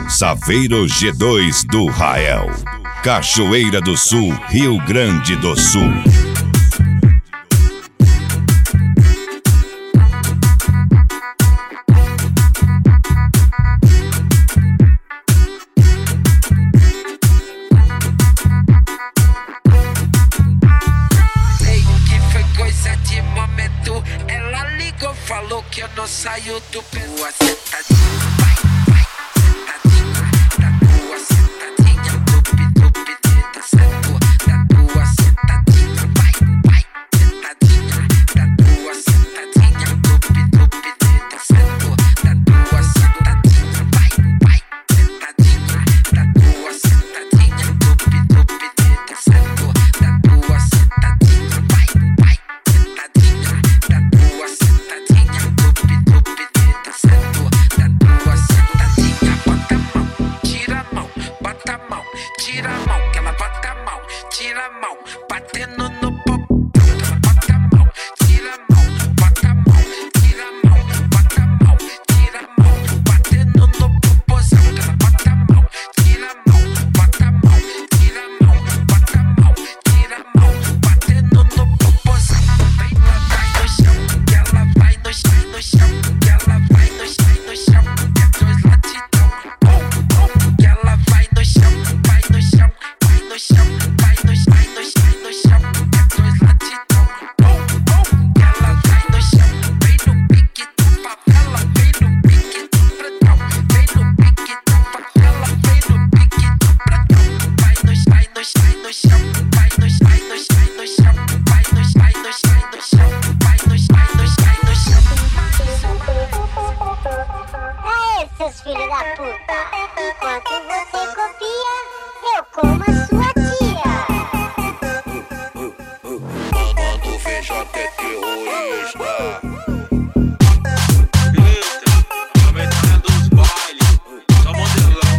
Saveiro G2 do Rael, Cachoeira do Sul, Rio Grande do Sul. Falou que eu não saio do peso sentadinho, vai, sentadinho, da tua sentadinha, tupi, tá certo, da tua sentadinha, vai, sentadinha, da tua sentadinha, tupi, tá certo, da tua sentadinha, vai, sentadinha, da tua sentadinha, tupi, tá certo, da tua sentadinha, vai, sentadinha, da tua sentadinha. Tira a mão, que ela bota a mão, tira a mão, batendo no popô, que ela bota a mão, tira a mão, bota a mão, tira a mão, bota a mão, tira a mão, batendo no popôzão, que ela bota a mão, tira a mão, bota a mão, tira a mão, bota a mão, tira a mão, batendo no popôzão. Vem lá, vai no chão, que ela vai no chão, que ela vai no chão, é dois latidão, que ela vai no chão. Vai no chão, vai no chão, é dois latidão. Que ela vai no chão, vem no pique da favela, vem no pique do pretão, vem no pique da favela, vem no pique do pretão. Vai no chão, vai no chão, vai no chão, vai no chão, vai no chão. Aê, seus filhos da puta! Enquanto você copia, eu como a sua tia. Mandando VJ terrorista. Eita, a metade dos bailes, só modelão.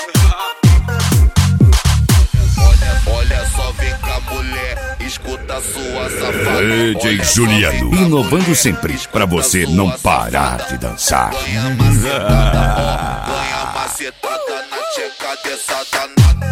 Olha só, vem cá, mulher, escuta a sua safada. DJ Juliano, inovando sempre, pra você não parar de dançar. Ganha macetada na tcheca dessa danada.